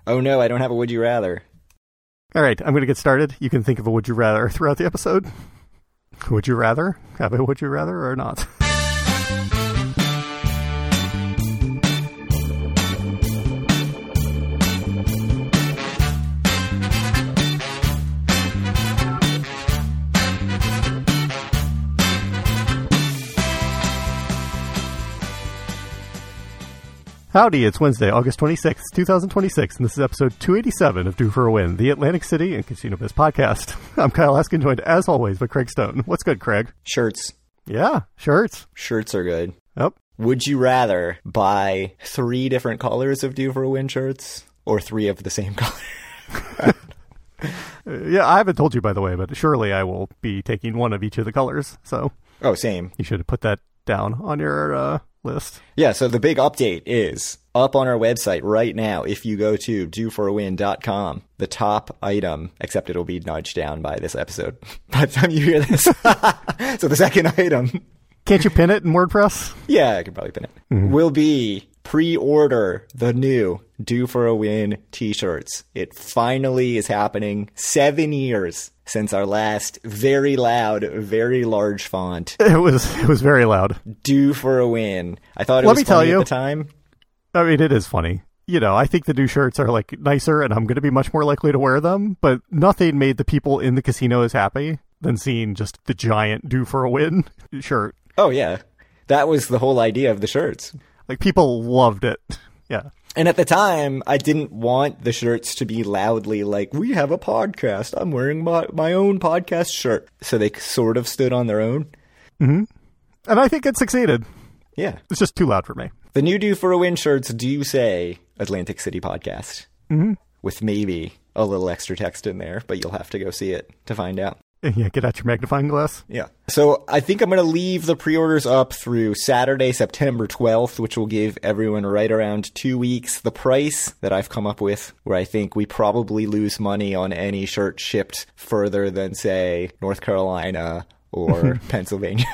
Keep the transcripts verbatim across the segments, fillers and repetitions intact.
Oh no, I don't have a would you rather. All right, I'm going to get started. You can think of a would you rather throughout the episode. Would you rather? Have a would you rather or not? Howdy, it's Wednesday, August twenty-sixth, twenty twenty-six, and this is episode two eighty-seven of Due for a Win, the Atlantic City and Casino Biz podcast. I'm Kyle Askin, joined as always by Craig Stone. What's good, Craig? Shirts. Yeah, shirts. Shirts are good. Yep. Would you rather buy three different colors of Due for a Win shirts or three of the same color? Yeah, I haven't told you, by the way, but surely I will be taking one of each of the colors, so... Oh, same. You should have put that down on your uh, list. Yeah, so the big update is up on our website right now. If you go to due for a win dot com, the top item, except it'll be nudged down by this episode by the time you hear this. So the second item... Can't you pin it in WordPress? Yeah, I could probably pin it. Mm-hmm. Will be pre-order the new Due for a Win t-shirts. It finally is happening. Seven years since our last very loud, very large font. It was it was very loud. Due for a Win. I thought it Let was me funny tell you, at the time. I mean, it is funny. You know, I think the new shirts are like nicer and I'm going to be much more likely to wear them, but nothing made the people in the casino as happy than seeing just the giant Due for a Win shirt. Oh, yeah. That was the whole idea of the shirts. Like, people loved it. Yeah. And at the time, I didn't want the shirts to be loudly like, we have a podcast. I'm wearing my, my own podcast shirt. So they sort of stood on their own. Mm-hmm. And I think it succeeded. Yeah. It's just too loud for me. The new Due for a Win shirts do say Atlantic City Podcast. Mm-hmm. With maybe a little extra text in there, but you'll have to go see it to find out. Yeah, get out your magnifying glass. Yeah. So I think I'm going to leave the pre-orders up through Saturday, September twelfth, which will give everyone right around two weeks. The price that I've come up with, where I think we probably lose money on any shirt shipped further than, say, North Carolina or Pennsylvania,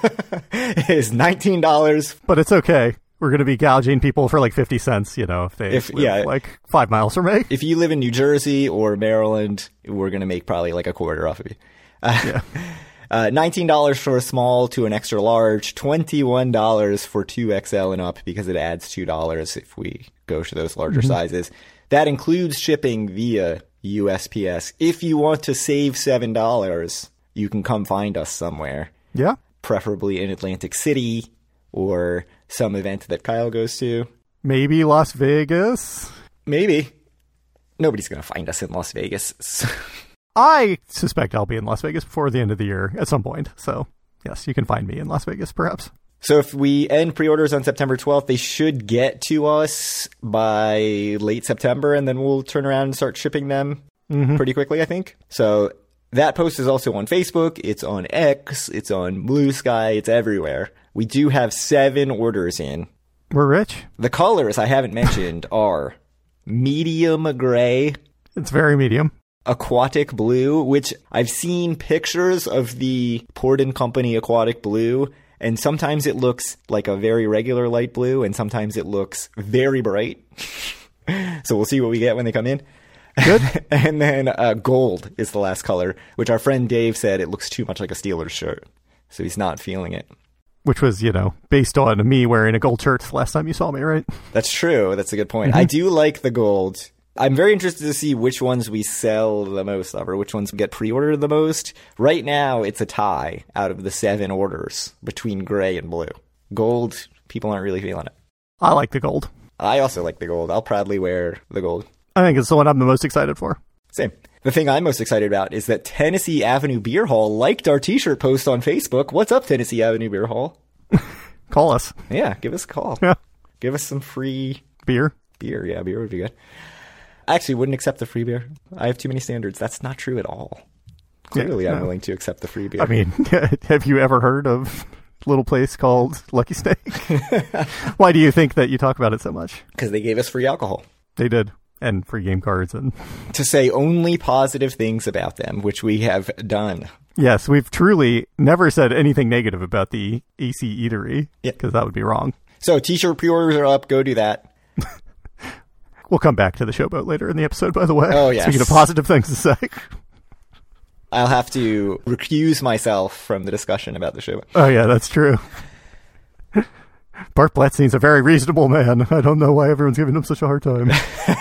is nineteen dollars. But it's okay. We're going to be gouging people for like fifty cents, you know, if they if, live yeah, like five miles from me. If you live in New Jersey or Maryland, we're going to make probably like a quarter off of you. Uh, yeah. uh, nineteen dollars for a small to an extra large, twenty-one dollars for two X L and up because it adds two dollars if we go to those larger mm-hmm. sizes. That includes shipping via U S P S. If you want to save seven dollars, you can come find us somewhere. Yeah. Preferably in Atlantic City or some event that Kyle goes to. Maybe Las Vegas. Maybe. Nobody's going to find us in Las Vegas. I suspect I'll be in Las Vegas before the end of the year at some point. So, yes, you can find me in Las Vegas, perhaps. So if we end pre-orders on September twelfth, they should get to us by late September, and then we'll turn around and start shipping them mm-hmm. pretty quickly, I think. So that post is also on Facebook. It's on X. It's on Blue Sky. It's everywhere. We do have seven orders in. We're rich. The colors I haven't mentioned are medium gray. It's very medium. Aquatic blue, which I've seen pictures of the Port and Company aquatic blue, and sometimes it looks like a very regular light blue, and sometimes it looks very bright. So we'll see what we get when they come in. Good. And then uh, gold is the last color, which our friend Dave said it looks too much like a Steelers shirt, so he's not feeling it. Which was, you know, based on me wearing a gold shirt last time you saw me, right? That's true. That's a good point. Mm-hmm. I do like the gold. I'm very interested to see which ones we sell the most of, or which ones get pre-ordered the most. Right now, it's a tie out of the seven orders between gray and blue. Gold, people aren't really feeling it. I like the gold. I also like the gold. I'll proudly wear the gold. I think it's the one I'm the most excited for. Same. The thing I'm most excited about is that Tennessee Avenue Beer Hall liked our t-shirt post on Facebook. What's up, Tennessee Avenue Beer Hall? Call us. Yeah, give us a call. Yeah. Give us some free... Beer? Beer, yeah, beer would be good. I actually wouldn't accept the free beer. I have too many standards. That's not true at all. Clearly, yeah, no. I'm willing to accept the free beer. I mean, have you ever heard of a little place called Lucky Snake? Why do you think that you talk about it so much? Because they gave us free alcohol. They did. And free game cards. And to say only positive things about them, which we have done. Yes, we've truly never said anything negative about the A C Eatery. Yeah. Because that would be wrong. So t-shirt pre-orders are up. Go do that. We'll come back to the showboat later in the episode, by the way. Oh, yes. Speaking of positive things to say. I'll have to recuse myself from the discussion about the showboat. Oh, yeah, that's true. Bart Blatstein's a very reasonable man. I don't know why everyone's giving him such a hard time.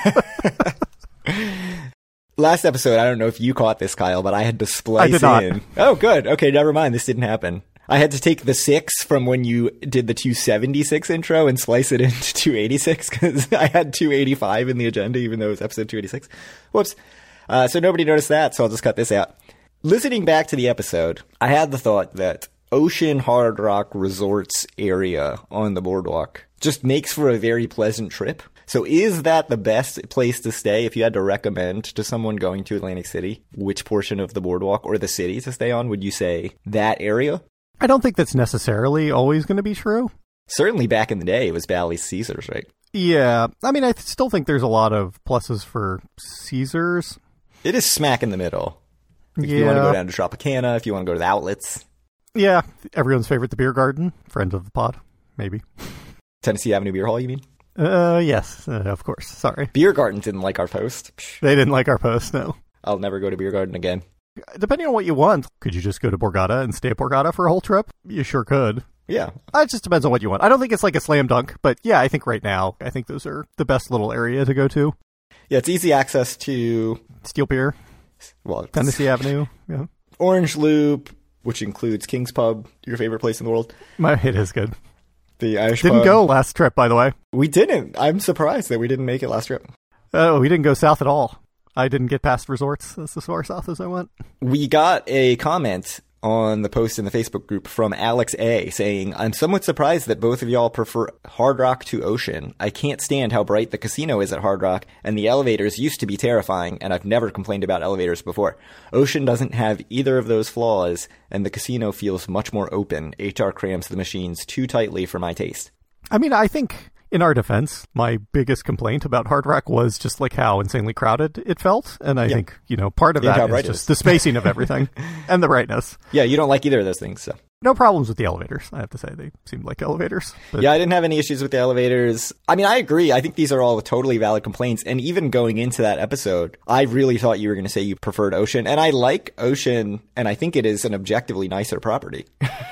Last episode, I don't know if you caught this, Kyle, but I had to splice I did not. in. Oh, good. Okay, never mind. This didn't happen. I had to take the six from when you did the two seventy-six intro and splice it into two eighty-six because I had two eighty-five in the agenda, even though it was episode two eighty-six. Whoops. Uh, so nobody noticed that, so I'll just cut this out. Listening back to the episode, I had the thought that Ocean Hard Rock Resorts area on the boardwalk just makes for a very pleasant trip. So is that the best place to stay if you had to recommend to someone going to Atlantic City which portion of the boardwalk or the city to stay on? Would you say that area? I don't think that's necessarily always going to be true. Certainly back in the day, it was Bally's Caesars, right? Yeah. I mean, I th- still think there's a lot of pluses for Caesars. It is smack in the middle. If yeah. you want to go down to Tropicana, if you want to go to the outlets. Yeah. Everyone's favorite, the Beer Garden. Friend of the pod, maybe. Tennessee Avenue Beer Hall, you mean? Uh, yes, uh, of course. Sorry. Beer Garden didn't like our post. They didn't like our post, no. I'll never go to Beer Garden again. Depending on what you want, could you just go to Borgata and stay at Borgata for a whole trip? You sure could. Yeah. It just depends on what you want. I don't think it's like a slam dunk, but yeah, I think right now, I think those are the best little area to go to. Yeah, it's easy access to... Steel Pier. Well, Tennessee Avenue. Yeah. Orange Loop, which includes King's Pub, your favorite place in the world. My, it is good. The Irish Didn't Pub. go last trip, by the way. We didn't. I'm surprised that we didn't make it last trip. Oh, we didn't go south at all. I didn't get past resorts. That's as far south as I went. We got a comment on the post in the Facebook group from Alex A saying, I'm somewhat surprised that both of y'all prefer Hard Rock to Ocean. I can't stand how bright the casino is at Hard Rock, and the elevators used to be terrifying, and I've never complained about elevators before. Ocean doesn't have either of those flaws, and the casino feels much more open. H R crams the machines too tightly for my taste. I mean, I think... in our defense, my biggest complaint about Hard Rock was just like how insanely crowded it felt. And I yeah. think, you know, part of yeah, that is just the spacing of everything and the brightness. Yeah, you don't like either of those things, so. No problems with the elevators, I have to say. They seemed like elevators. But... yeah, I didn't have any issues with the elevators. I mean, I agree. I think these are all totally valid complaints. And even going into that episode, I really thought you were going to say you preferred Ocean. And I like Ocean, and I think it is an objectively nicer property.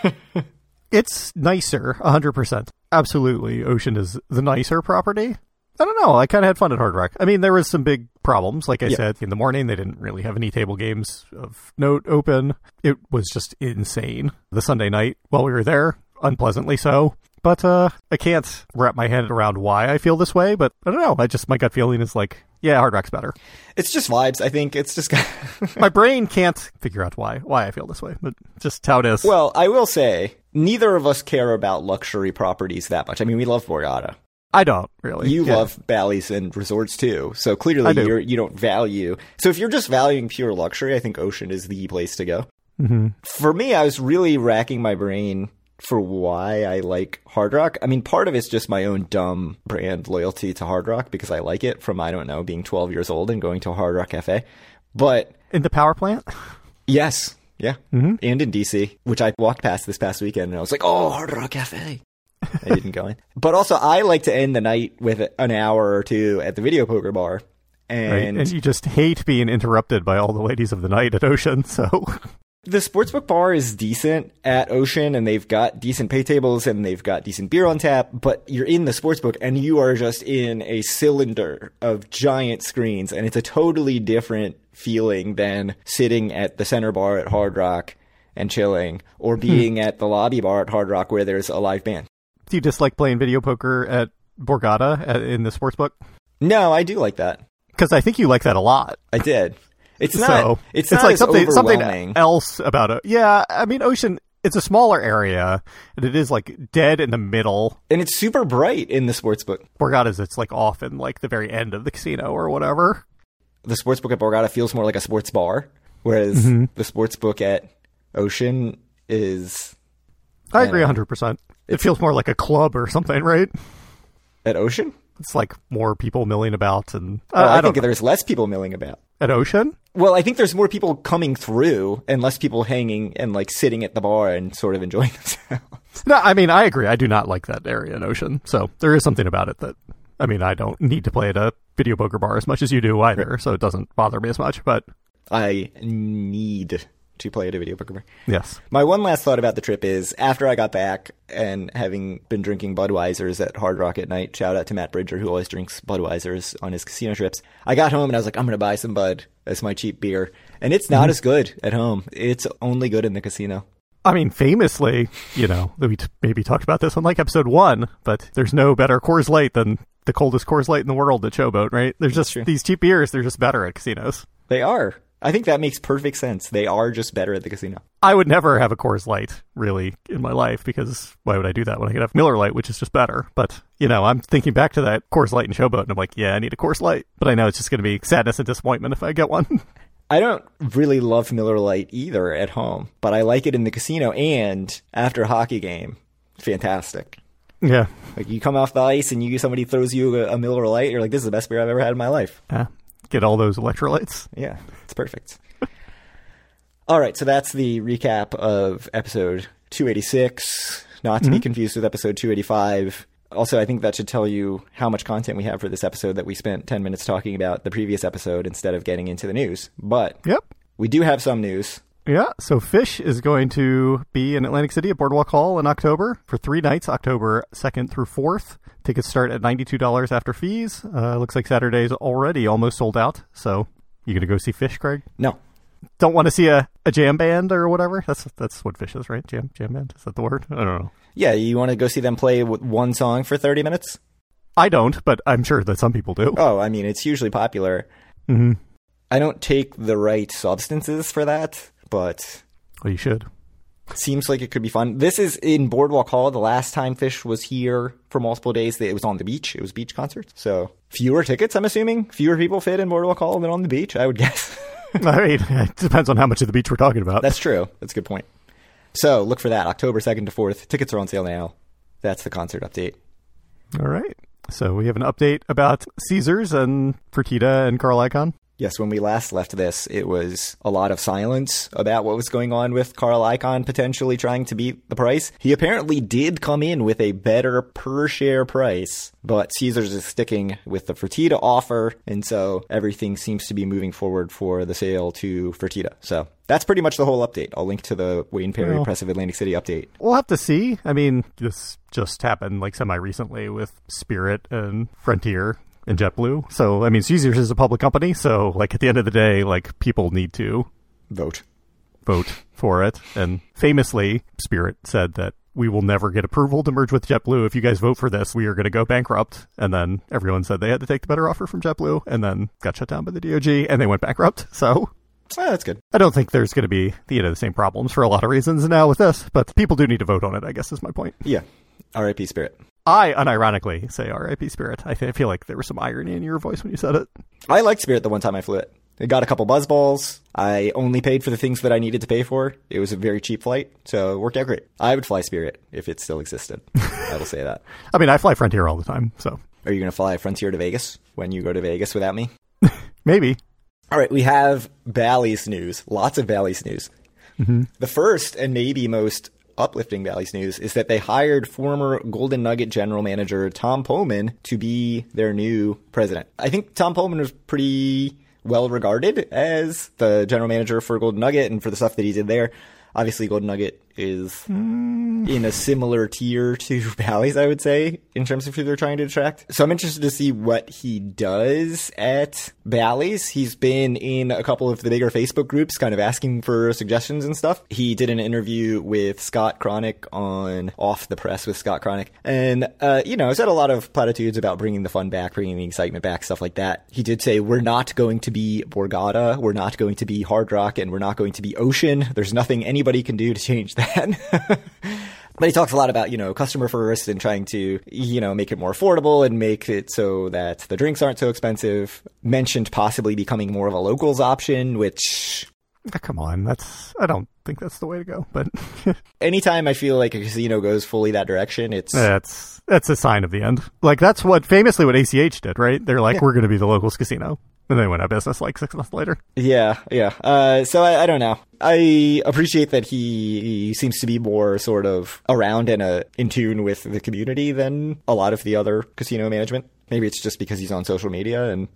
It's nicer, one hundred percent. Absolutely, Ocean is the nicer property. I don't know, I kind of had fun at Hard Rock. I mean, there was some big problems. Like I yeah. said, in the morning, they didn't really have any table games of note open. It was just insane. The Sunday night, while we were there, unpleasantly so. But uh, I can't wrap my head around why I feel this way, but I don't know. I just, my gut feeling is like, yeah, Hard Rock's better. It's just vibes, I think. It's just... my brain can't figure out why, why I feel this way, but just how it is. Well, I will say, neither of us care about luxury properties that much. I mean, we love Borgata. I don't, really. You yeah. love Bally's and resorts, too. So clearly do. you're, you don't value... So if you're just valuing pure luxury, I think Ocean is the place to go. Mm-hmm. For me, I was really racking my brain for why I like Hard Rock. I mean, part of it's just my own dumb brand loyalty to Hard Rock because I like it from, I don't know, being twelve years old and going to a Hard Rock Cafe. But... in the power plant? Yes. Yeah. Mm-hmm. And in D C, which I walked past this past weekend, and I was like, oh, Hard Rock Cafe. I didn't go in. But also, I like to end the night with an hour or two at the video poker bar. And, right. And you just hate being interrupted by all the ladies of the night at Ocean, so... The sportsbook bar is decent at Ocean, and they've got decent pay tables, and they've got decent beer on tap, but you're in the sportsbook, and you are just in a cylinder of giant screens, and it's a totally different feeling than sitting at the center bar at Hard Rock and chilling, or being hmm. at the lobby bar at Hard Rock where there's a live band. Do you dislike playing video poker at Borgata at, in the sportsbook? No, I do like that. Because I think you like that a lot. I did. It's not. So, it's, it's not like as something, overwhelming. something else about it. Yeah, I mean, Ocean. It's a smaller area, and it is like dead in the middle, and it's super bright in the sportsbook. Borgata's, it's like off in like the very end of the casino or whatever. The sportsbook at Borgata feels more like a sports bar, whereas mm-hmm. the sportsbook at Ocean is. I, I agree, one hundred percent. It feels more like a club or something, right? At Ocean, it's like more people milling about, and uh, uh, I, I think know. There's less people milling about at Ocean. Well, I think there's more people coming through and less people hanging and like sitting at the bar and sort of enjoying themselves. No, I mean, I agree. I do not like that area in Ocean. So there is something about it that I mean, I don't need to play at a video poker bar as much as you do either, right. So it doesn't bother me as much, but... I need to play at a video poker bar. Yes. My one last thought about the trip is, after I got back and having been drinking Budweisers at Hard Rock at night, shout out to Matt Bridger, who always drinks Budweisers on his casino trips, I got home and I was like, I'm going to buy some Bud as my cheap beer. And it's not mm-hmm. as good at home. It's only good in the casino. I mean, famously, you know, we t- maybe talked about this on like episode one, but there's no better Coors Light than the coldest Coors Light in the world at Showboat, right? There's just these cheap beers, they're just better at casinos. They are. I think that makes perfect sense. They are just better at the casino. I would never have a Coors Light, really, in my life, because why would I do that when I could have Miller Lite, which is just better? But, you know, I'm thinking back to that Coors Light and Showboat, and I'm like, yeah, I need a Coors Light. But I know it's just going to be sadness and disappointment if I get one. I don't really love Miller Lite either at home, but I like it in the casino, and after a hockey game, fantastic. Yeah. Like, you come off the ice and you somebody throws you a, a Miller Lite, you're like, this is the best beer I've ever had in my life. Yeah. Get all those electrolytes. Yeah, it's perfect. All right, so that's the recap of episode two eighty-six, not to mm-hmm. be confused with episode two eighty-five. Also, I think that should tell you how much content we have for this episode, that we spent ten minutes talking about the previous episode instead of getting into the news. But yep, we do have some news. Yeah, so Phish is going to be in Atlantic City at Boardwalk Hall in October for three nights, October second through fourth. Tickets start at ninety-two dollars after fees. Uh, looks like Saturday's already almost sold out. So, you going to go see Phish, Craig? No. Don't want to see a, a jam band or whatever? That's that's what Phish is, right? Jam jam band? Is that the word? I don't know. Yeah, you want to go see them play one song for thirty minutes? I don't, but I'm sure that some people do. Oh, I mean, it's hugely popular. Mm-hmm. I don't take the right substances for that, but... Well, you should. Seems like it could be fun. This is in Boardwalk Hall. The last time Phish was here for multiple days, it was on the beach. It was beach concerts. So fewer tickets, I'm assuming. Fewer people fit in Boardwalk Hall than on the beach, I would guess. I mean, it depends on how much of the beach we're talking about. That's true. That's a good point. So look for that, October second to fourth. Tickets are on sale now. That's the concert update. All right. So we have an update about Caesars and Fertitta and Carl Icahn. Yes, when we last left this, it was a lot of silence about what was going on with Carl Icahn potentially trying to beat the price. He apparently did come in with a better per-share price, but Caesars is sticking with the Fertitta offer, and so everything seems to be moving forward for the sale to Fertitta. So that's pretty much the whole update. I'll link to the Wayne Perry well, Press of Atlantic City update. We'll have to see. I mean, this just happened like semi-recently with Spirit and Frontier and JetBlue. So, I mean, Caesars is a public company, so, like, at the end of the day, like, people need to vote. Vote for it. And famously, Spirit said that we will never get approval to merge with JetBlue. If you guys vote for this, we are going to go bankrupt. And then everyone said they had to take the better offer from JetBlue, and then got shut down by the D O G, and they went bankrupt. So... Oh, that's good. I don't think there's going to be, you know, the same problems for a lot of reasons now with this, but people do need to vote on it, I guess is my point. Yeah. R I P Spirit. I unironically say R I P Spirit. I, th- I feel like there was some irony in your voice when you said it. I liked Spirit the one time I flew it. It got a couple buzz balls. I only paid for the things that I needed to pay for. It was a very cheap flight, so it worked out great. I would fly Spirit if it still existed. I will say that. I mean, I fly Frontier all the time, so. Are you going to fly Frontier to Vegas when you go to Vegas without me? Maybe. All right, we have Bally's news. Lots of Bally's news. Mm-hmm. The first and maybe most uplifting Bally's news is that they hired former Golden Nugget general manager Tom Pohlman to be their new president. I think Tom Pohlman was pretty well regarded as the general manager for Golden Nugget and for the stuff that he did there. Obviously, Golden Nugget is mm. in a similar tier to Bally's, I would say, in terms of who they're trying to attract. So I'm interested to see what he does at Bally's. He's been in a couple of the bigger Facebook groups kind of asking for suggestions and stuff. He did an interview with Scott Cronick on Off the Press with Scott Cronick. And, uh, you know, said a lot of platitudes about bringing the fun back, bringing the excitement back, stuff like that. He did say, we're not going to be Borgata, we're not going to be Hard Rock, and we're not going to be Ocean. There's nothing anybody can do to change that. But he talks a lot about, you know, customer first and trying to, you know, make it more affordable and make it so that the drinks aren't so expensive. Mentioned possibly becoming more of a locals option, which... Oh, come on, that's... I don't think that's the way to go, but... Anytime I feel like a casino goes fully that direction, it's... That's that's a sign of the end. Like, that's what, famously what A C H did, right? They're like, yeah. We're going to be the locals casino. And they went out of business like six months later. Yeah, yeah. Uh, so I, I don't know. I appreciate that he, he seems to be more sort of around and uh, in tune with the community than a lot of the other casino management. Maybe it's just because he's on social media and...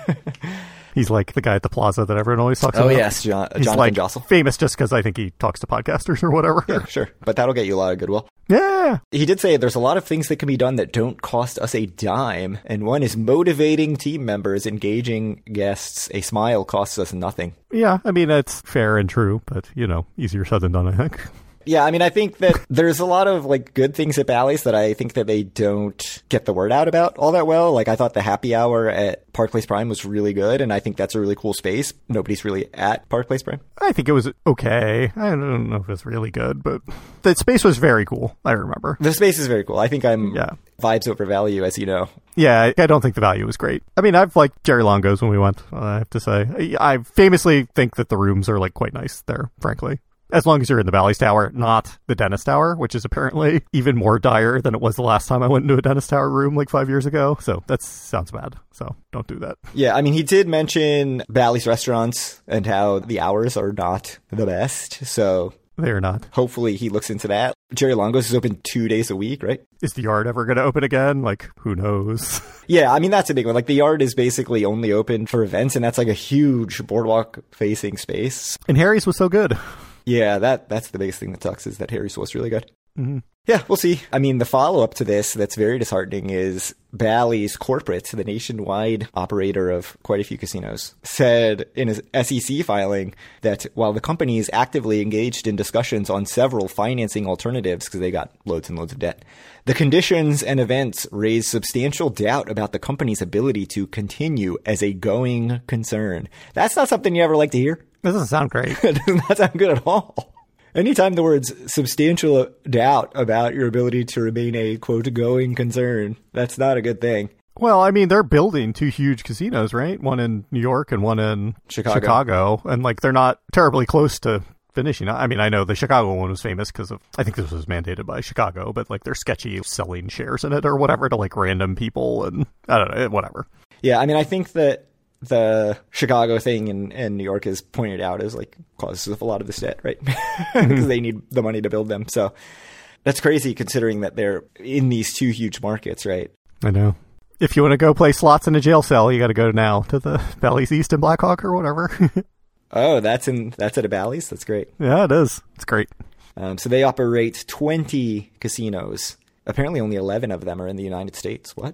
He's like the guy at the plaza that everyone always talks oh, about. Oh, yes, John, He's Jonathan like Jostle. Famous just because I think he talks to podcasters or whatever. Yeah, sure. But that'll get you a lot of goodwill. Yeah. He did say there's a lot of things that can be done that don't cost us a dime. And one is motivating team members, engaging guests. A smile costs us nothing. Yeah, I mean, it's fair and true, but, you know, easier said than done, I think. Yeah, I mean, I think that there's a lot of, like, good things at Bally's that I think that they don't get the word out about all that well. Like, I thought the happy hour at Park Place Prime was really good, and I think that's a really cool space. Nobody's really at Park Place Prime. I think it was okay. I don't know if it was really good, but the space was very cool, I remember. The space is very cool. I think I'm yeah. vibes over value, as you know. Yeah, I don't think the value was great. I mean, I've liked Jerry Longo's when we went, I have to say. I famously think that the rooms are, like, quite nice there, frankly. As long as you're in the Bally's Tower, not the Dennis Tower, which is apparently even more dire than it was the last time I went into a Dennis Tower room like five years ago. So that sounds bad. So don't do that. Yeah, I mean, he did mention Bally's restaurants and how the hours are not the best. So they are not. Hopefully he looks into that. Jerry Longo's is open two days a week, right? Is the Yard ever going to open again? Like, who knows? Yeah, I mean, that's a big one. Like, the Yard is basically only open for events, and that's like a huge boardwalk-facing space. And Harry's was so good. Yeah, that that's the biggest thing that sucks is that Harry's was really good. Mm-hmm. Yeah, we'll see. I mean, the follow-up to this that's very disheartening is Bally's Corporate, the nationwide operator of quite a few casinos, said in his S E C filing that while the company is actively engaged in discussions on several financing alternatives, because they got loads and loads of debt, the conditions and events raise substantial doubt about the company's ability to continue as a going concern. That's not something you ever like to hear. That doesn't sound great. It does not sound good at all. Anytime the words substantial doubt about your ability to remain a, quote, going concern, that's not a good thing. Well, I mean, they're building two huge casinos, right? One in New York and one in Chicago. Chicago. And, like, they're not terribly close to finishing. I mean, I know the Chicago one was famous because of, I think this was mandated by Chicago, but, like, they're sketchy selling shares in it or whatever to, like, random people and, I don't know, whatever. Yeah, I mean, I think that the Chicago thing in, in New York is pointed out as like causes of a lot of this debt, right? Because mm-hmm. they need the money to build them. So that's crazy considering that they're in these two huge markets, right? I know. If you want to go play slots in a jail cell, you got to go now to the Bally's East and Blackhawk or whatever. Oh, that's in that's at a Bally's? That's great. Yeah, it is. It's great. Um, so they operate twenty casinos. Apparently only eleven of them are in the United States. What?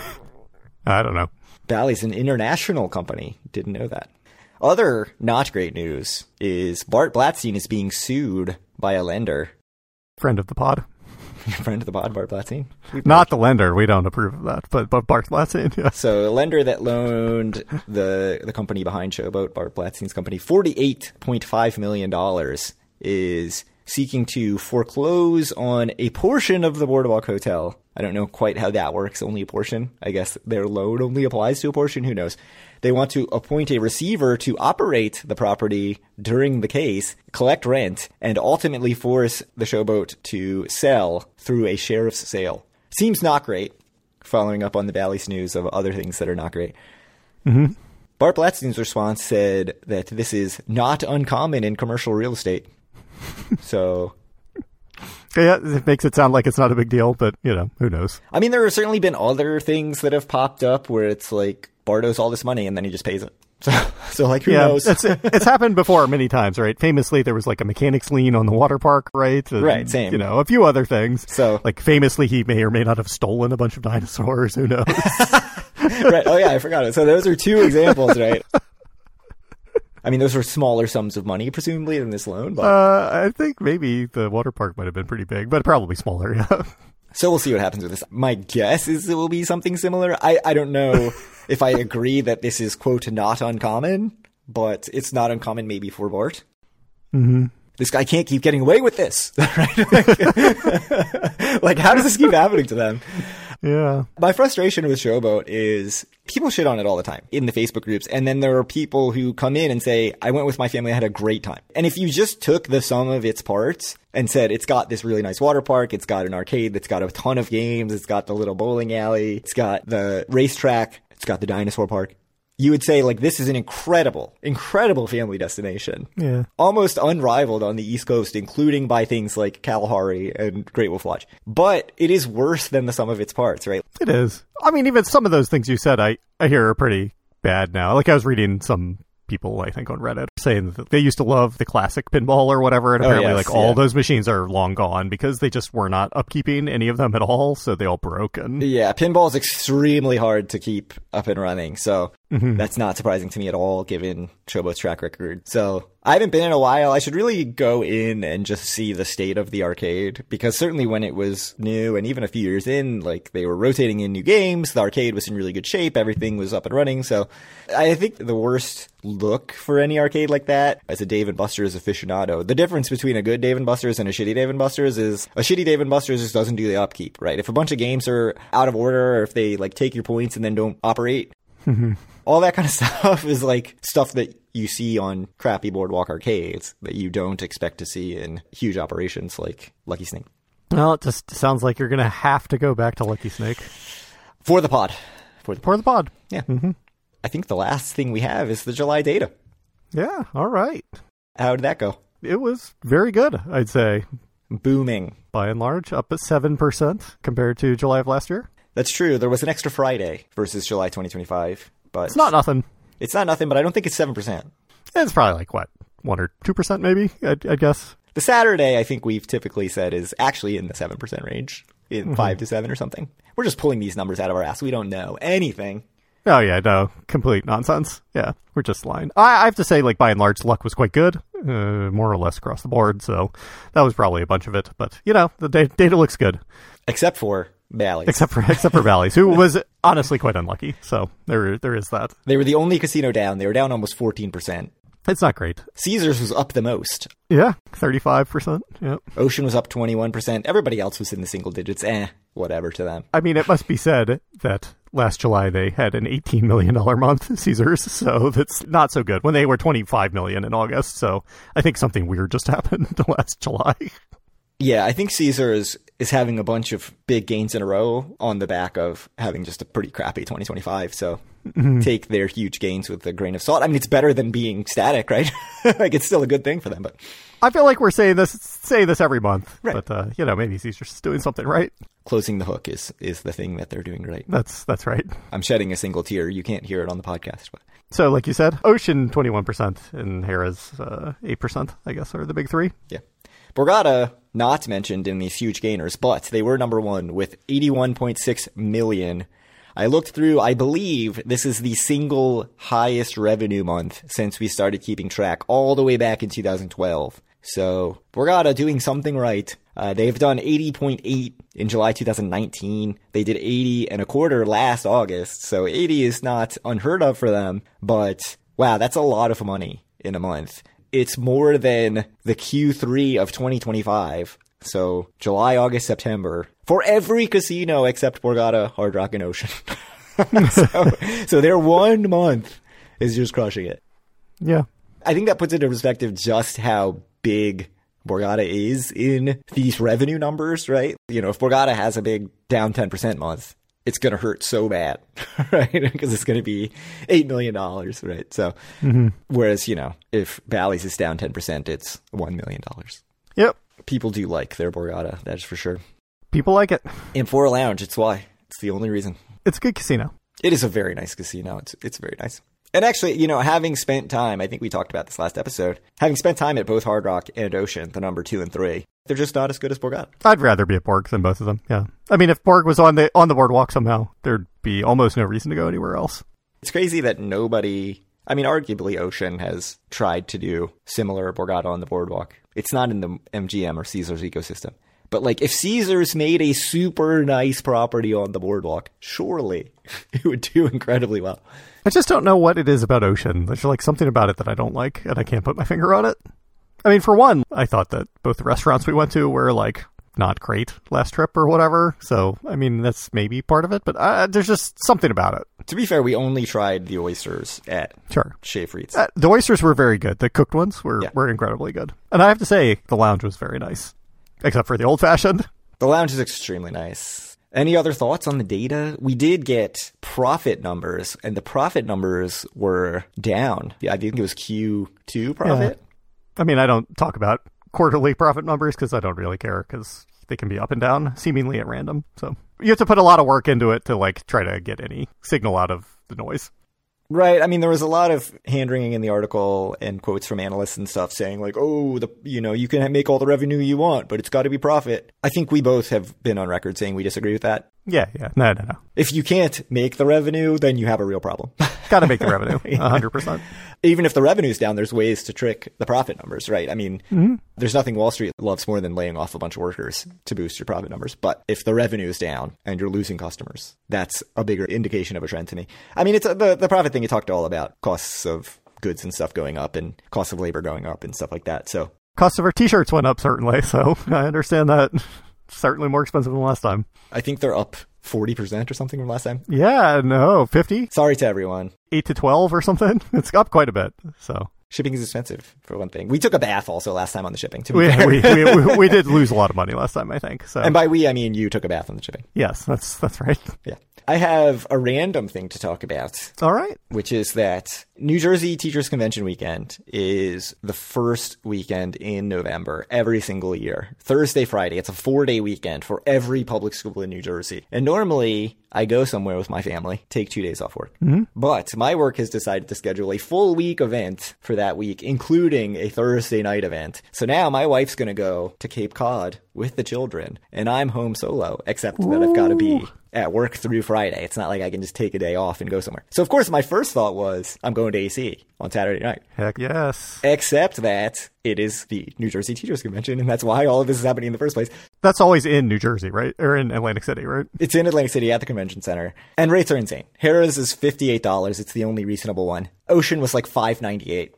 I don't know. Bally's an international company. Didn't know that. Other not great news is Bart Blatstein is being sued by a lender. Friend of the pod. Friend of the pod, Bart Blatstein. Not the lender. We don't approve of that, but but Bart Blatstein, yeah. So a lender that loaned the the company behind Showboat, Bart Blatstein's company, forty-eight point five million dollars is seeking to foreclose on a portion of the Boardwalk Hotel. I don't know quite how that works, only a portion. I guess their loan only applies to a portion. Who knows? They want to appoint a receiver to operate the property during the case, collect rent, and ultimately force the Showboat to sell through a sheriff's sale. Seems not great, following up on the Bally's news of other things that are not great. Mm-hmm. Bart Blatstein's response said that this is not uncommon in commercial real estate. So... Yeah, it makes it sound like it's not a big deal, but, you know, who knows? I mean, there have certainly been other things that have popped up where it's like, Bart owes all this money and then he just pays it. So, so like, who yeah, knows? it's, it's happened before many times, right? Famously, there was like a mechanics lien on the water park, right? And, right, same. You know, a few other things. So, like, famously, he may or may not have stolen a bunch of dinosaurs. Who knows? Right. Oh, yeah, I forgot it. So those are two examples, right? I mean, those were smaller sums of money, presumably, than this loan. But... Uh, I think maybe the water park might have been pretty big, but probably smaller, yeah. So we'll see what happens with this. My guess is it will be something similar. I, I don't know if I agree that this is, quote, not uncommon, but it's not uncommon maybe for Bart. Mm-hmm. This guy can't keep getting away with this. Right? Like, like, how does this keep happening to them? Yeah. My frustration with Showboat is people shit on it all the time in the Facebook groups. And then there are people who come in and say, I went with my family, I had a great time. And if you just took the sum of its parts and said, it's got this really nice water park, it's got an arcade that's got a ton of games, it's got the little bowling alley, it's got the racetrack, it's got the dinosaur park. you would say, like, this is an incredible, incredible family destination. Yeah. Almost unrivaled on the East Coast, including by things like Kalahari and Great Wolf Lodge. But it is worse than the sum of its parts, right? It is. I mean, even some of those things you said, I, I hear are pretty bad now. Like, I was reading some people, I think, on Reddit saying that they used to love the classic pinball or whatever, and apparently, oh, yes, like, all yeah. those machines are long gone because they just were not upkeeping any of them at all, so they all broke. And yeah, pinball is extremely hard to keep up and running, so mm-hmm. that's not surprising to me at all, given Chobo's track record. So I haven't been in a while. I should really go in and just see the state of the arcade, because certainly when it was new, and even a few years in, like, they were rotating in new games, the arcade was in really good shape, everything was up and running. So I think the worst look for any arcade like that, as a Dave and Buster's aficionado, the difference between a good Dave and Buster's and a shitty Dave and Buster's is a shitty Dave and Buster's just doesn't do the upkeep, right? If a bunch of games are out of order, or if they, like, take your points and then don't operate, mm-hmm. all that kind of stuff is like stuff that you see on crappy boardwalk arcades that you don't expect to see in huge operations like Lucky Snake. Well, it just sounds like you're going to have to go back to Lucky Snake. For the pod. For the pod. For the pod. Yeah. Mm-hmm. I think the last thing we have is the July data. Yeah, all right. How did that go? It was very good, I'd say. Booming. By and large, up at seven percent compared to July of last year. That's true. There was an extra Friday versus July twenty twenty-five. But it's not nothing. It's not nothing, but I don't think it's seven percent. It's probably like, what, one or two percent maybe, I, I guess. The Saturday, I think we've typically said, is actually in the seven percent range, in mm-hmm. five to seven or something. We're just pulling these numbers out of our ass. We don't know anything. Oh, yeah, no, complete nonsense. Yeah, we're just lying. I, I have to say, like, by and large, luck was quite good, uh, more or less across the board, so that was probably a bunch of it. But, you know, the da- data looks good. Except for Bally's. Except for except for Bally's, who was honestly quite unlucky. So there there is that. They were the only casino down. They were down almost fourteen percent. It's not great. Caesars was up the most. Yeah, thirty-five percent. Yep. Ocean was up twenty-one percent. Everybody else was in the single digits. Eh, whatever to them. I mean, it must be said that last July they had an eighteen million dollars month, Caesars, so that's not so good. When they were twenty-five million dollars in August, so I think something weird just happened last July. Yeah, I think Caesars is having a bunch of big gains in a row on the back of having just a pretty crappy twenty twenty-five. So mm-hmm. take their huge gains with a grain of salt. I mean, it's better than being static, right? Like, it's still a good thing for them. But I feel like we're saying this say this every month. Right. But, uh, you know, maybe Caesars is doing something right. Closing the hook is, is the thing that they're doing right. That's that's right. I'm shedding a single tear. You can't hear it on the podcast. But so, like you said, Ocean twenty-one percent and Harrah's uh, eight percent, I guess, are the big three. Yeah. Borgata, not mentioned in these huge gainers, but they were number one with eighty-one point six million. I looked through, I believe this is the single highest revenue month since we started keeping track all the way back in two thousand twelve. So Borgata doing something right. Uh, they've done eighty point eight in July two thousand nineteen. They did eighty and a quarter last August. So eighty is not unheard of for them, but wow, that's a lot of money in a month. It's more than the Q three of twenty twenty-five. So July, August, September for every casino except Borgata, Hard Rock, and Ocean. so, so their one month is just crushing it. Yeah. I think that puts into perspective just how big Borgata is in these revenue numbers, right? You know, if Borgata has a big down ten percent month, it's going to hurt so bad, right? Because it's going to be eight million dollars, right? So, mm-hmm. whereas, you know, if Bally's is down ten percent, it's one million dollars. Yep. People do like their Borgata, that's for sure. People like it. And for a lounge, it's why. It's the only reason. It's a good casino. It is a very nice casino. It's it's very nice. And actually, you know, having spent time, I think we talked about this last episode, having spent time at both Hard Rock and Ocean, the number two and three, they're just not as good as Borgata. I'd rather be at Borg than both of them, yeah. I mean, if Borg was on the on the boardwalk somehow, there'd be almost no reason to go anywhere else. It's crazy that nobody, I mean, arguably Ocean has tried to do similar Borgata on the boardwalk. It's not in the M G M or Caesars ecosystem. But, like, if Caesars made a super nice property on the boardwalk, surely it would do incredibly well. I just don't know what it is about Ocean. There's, like, something about it that I don't like, and I can't put my finger on it. I mean, for one, I thought that both the restaurants we went to were, like, not great last trip or whatever. So, I mean, that's maybe part of it, but uh, there's just something about it. To be fair, we only tried the oysters at sure. Chez Frites. Uh, the oysters were very good. The cooked ones were, yeah. were incredibly good. And I have to say, the lounge was very nice. Except for the old-fashioned. The lounge is extremely nice. Any other thoughts on the data? We did get profit numbers, and the profit numbers were down. Yeah, I think it was Q two profit. Yeah. I mean, I don't talk about quarterly profit numbers because I don't really care because they can be up and down seemingly at random. So you have to put a lot of work into it to like try to get any signal out of the noise. Right. I mean, there was a lot of hand-wringing in the article and quotes from analysts and stuff saying like, oh, the you know, you can make all the revenue you want, but it's got to be profit. I think we both have been on record saying we disagree with that. Yeah, yeah. No, no, no. If you can't make the revenue, then you have a real problem. Got to make the revenue, one hundred percent. Even if the revenue's down, there's ways to trick the profit numbers, right? I mean, mm-hmm. there's nothing Wall Street loves more than laying off a bunch of workers to boost your profit numbers. But if the revenue is down and you're losing customers, that's a bigger indication of a trend to me. I mean, it's a, the, the profit thing you talked all about, costs of goods and stuff going up and costs of labor going up and stuff like that. So costs of our t-shirts went up, certainly. So I understand that. Certainly more expensive than last time. I think they're up forty percent or something from last time. Yeah, no, fifty. Sorry to everyone. eight to twelve or something. It's up quite a bit. So shipping is expensive, for one thing. We took a bath also last time on the shipping, to be we, fair. we, we, we, we did lose a lot of money last time, I think. So. And by we, I mean you took a bath on the shipping. Yes, that's that's right. Yeah. I have a random thing to talk about. All right. Which is that New Jersey Teachers Convention weekend is the first weekend in November every single year. Thursday, Friday. It's a four-day weekend for every public school in New Jersey. And normally I go somewhere with my family, take two days off work. Mm-hmm. But my work has decided to schedule a full week event for that week, including a Thursday night event. So now my wife's going to go to Cape Cod with the children, and I'm home solo, except Ooh. that I've got to be at work through Friday. It's not like I can just take a day off and go somewhere. So, of course, my first thought was I'm going to A C on Saturday night. Heck yes. Except that it is the New Jersey Teachers Convention, and that's why all of this is happening in the first place. That's always in New Jersey, right? Or in Atlantic City, right? It's in Atlantic City at the convention center. And rates are insane. Harrah's is fifty-eight dollars. It's the only reasonable one. Ocean was like five ninety-eight.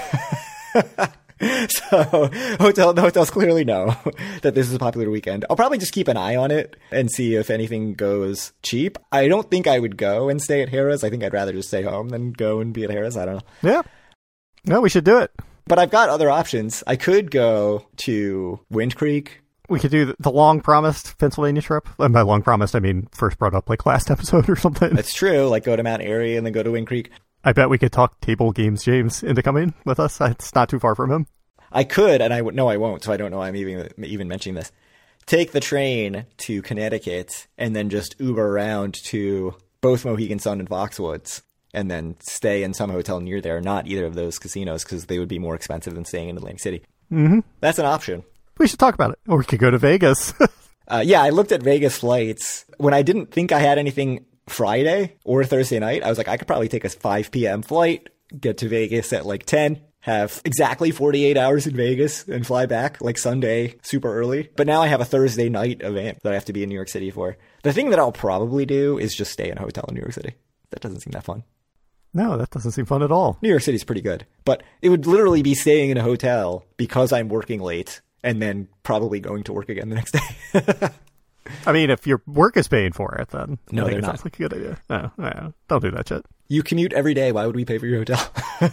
So hotel, the hotels clearly know that this is a popular weekend. I'll probably just keep an eye on it and see if anything goes cheap. I don't think I would go and stay at Harrah's. I think I'd rather just stay home than go and be at Harrah's. I don't know. Yeah. No, we should do it. But I've got other options. I could go to Wind Creek. We could do the long promised Pennsylvania trip. And by long promised, I mean first brought up like last episode or something. That's true. Like go to Mount Airy and then go to Wind Creek. I bet we could talk Table Games James into coming with us. It's not too far from him. I could, and I w- no, I won't, so I don't know I'm even even mentioning this. Take the train to Connecticut and then just Uber around to both Mohegan Sun and Foxwoods and then stay in some hotel near there, not either of those casinos, because they would be more expensive than staying in Atlantic City. Mm-hmm. That's an option. We should talk about it. Or we could go to Vegas. uh, yeah, I looked at Vegas flights. When I didn't think I had anything Friday or Thursday night, I was like, I could probably take a five p.m. flight, get to Vegas at like ten, have exactly forty-eight hours in Vegas and fly back like Sunday super early. But now I have a Thursday night event that I have to be in New York City for. The thing that I'll probably do is just stay in a hotel in New York City. That doesn't seem that fun. No, that doesn't seem fun at all. New York City's pretty good, but it would literally be staying in a hotel because I'm working late and then probably going to work again the next day. I mean, if your work is paying for it, then no, I think they're it not. sounds like a good idea. No, no, don't do that shit. You commute every day. Why would we pay for your hotel?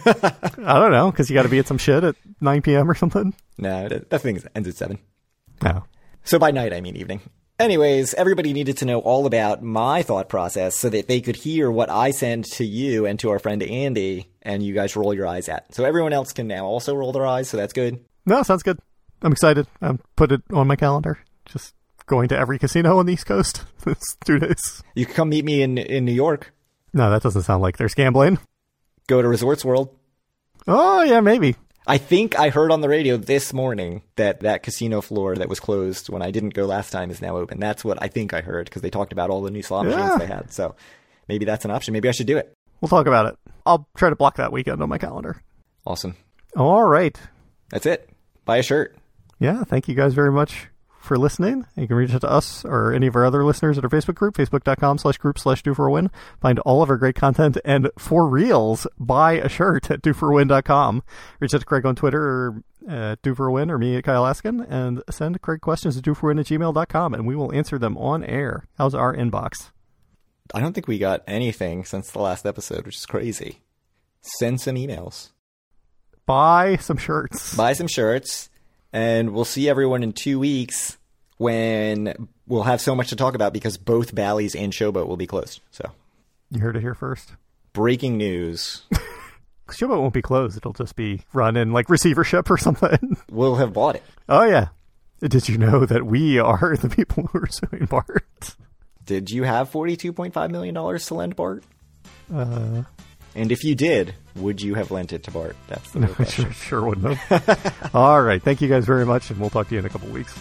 I don't know, because you got to be at some shit at nine p.m. or something. No, that, that thing ends at seven. No. So by night, I mean evening. Anyways, everybody needed to know all about my thought process so that they could hear what I send to you and to our friend Andy, and you guys roll your eyes at. So everyone else can now also roll their eyes, so that's good. No, sounds good. I'm excited. I put it on my calendar. Just going to every casino on the East Coast. It's two days. You can come meet me in, in New York. No, that doesn't sound like there's gambling. Go to Resorts World. Oh, yeah, maybe. I think I heard on the radio this morning that that casino floor that was closed when I didn't go last time is now open. That's what I think I heard because they talked about all the new slot machines yeah. they had. So maybe that's an option. Maybe I should do it. We'll talk about it. I'll try to block that weekend on my calendar. Awesome. All right. That's it. Buy a shirt. Yeah, thank you guys very much for listening. You can reach out to us or any of our other listeners at our Facebook group, facebook.com slash group slash do for a win. Find all of our great content and for reals, buy a shirt at do for a win dot com. Reach out to Craig on Twitter or uh, do for a win or me at Kyle Askin and send Craig questions at do for a win at gmail dot com and we will answer them on air. How's our inbox? I don't think we got anything since the last episode, which is crazy. Send some emails. Buy some shirts. Buy some shirts. And we'll see everyone in two weeks when we'll have so much to talk about because both Bally's and Showboat will be closed. So you heard it here first. Breaking news. Showboat won't be closed. It'll just be run in like receivership or something. We'll have bought it. Oh, yeah. Did you know that we are the people who are suing Bart? Did you have forty-two point five million dollars to lend Bart? Uh, and if you did, would you have lent it to Bart? That's the real no, question. sure, sure wouldn't have. All right. Thank you guys very much, and we'll talk to you in a couple weeks.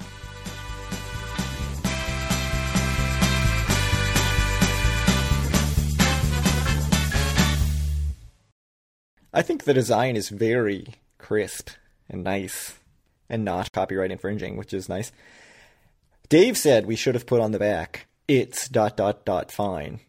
I think the design is very crisp and nice and not copyright infringing, which is nice. Dave said we should have put on the back, it's dot dot dot fine.